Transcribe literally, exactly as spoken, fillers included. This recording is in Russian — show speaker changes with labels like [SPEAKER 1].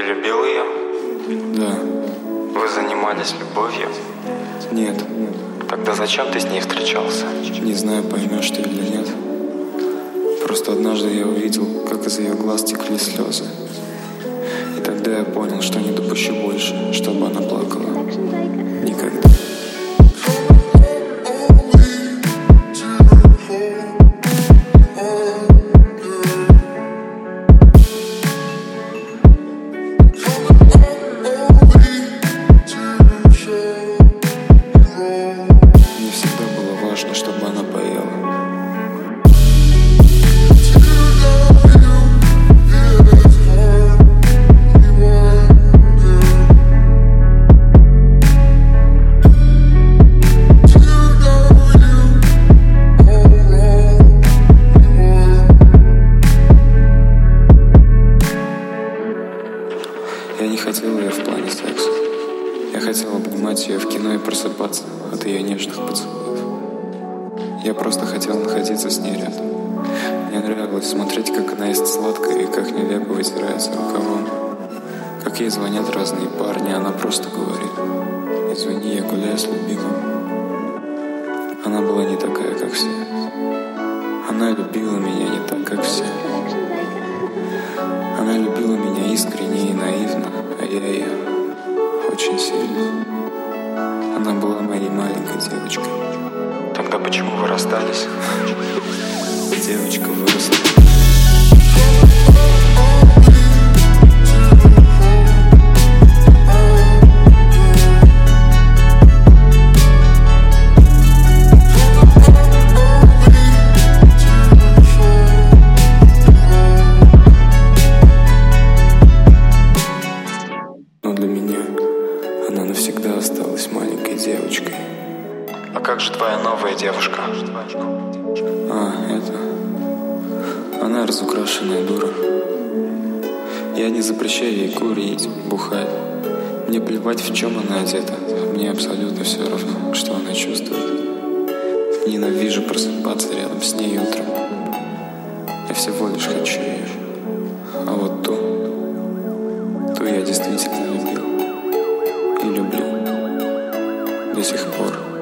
[SPEAKER 1] любил ее?
[SPEAKER 2] Да.
[SPEAKER 1] Вы занимались любовью?
[SPEAKER 2] Нет.
[SPEAKER 1] Тогда зачем ты с ней встречался?
[SPEAKER 2] Не знаю, поймешь ты или нет. Просто однажды я увидел, как из ее глаз текли слезы. И тогда я понял, что не допущу больше, чтобы она плакала. Никогда. Мне всегда было важно, чтобы она поела. Я не хотел ее в плане секса. Я хотел обнимать ее в кино и просыпаться от ее нежных поцелуев. Я просто хотел находиться с ней рядом. Мне нравилось смотреть, как она ест сладкое и как нелепо вытирается рукавом. Как ей звонят разные парни, она просто говорит: «Извини, я гуляю с любимым». Она была не такая, как все. Она любила меня не так, как все. Она любила меня искренне и наивно, а я ее очень сильно. Она была моей маленькой девочкой.
[SPEAKER 1] Тогда почему вы расстались?
[SPEAKER 2] Девочка выросла. Но для меня она навсегда осталась маленькой девочкой.
[SPEAKER 1] А как же твоя новая девушка?
[SPEAKER 2] А, это... Она разукрашенная дура. Я не запрещаю ей курить, бухать. Мне плевать, в чем она одета. Мне абсолютно все равно, что она чувствует. Ненавижу просыпаться рядом с ней утром. Я всего лишь хочу ее. А вот ту, ту я действительно любил. И люблю до сих пор.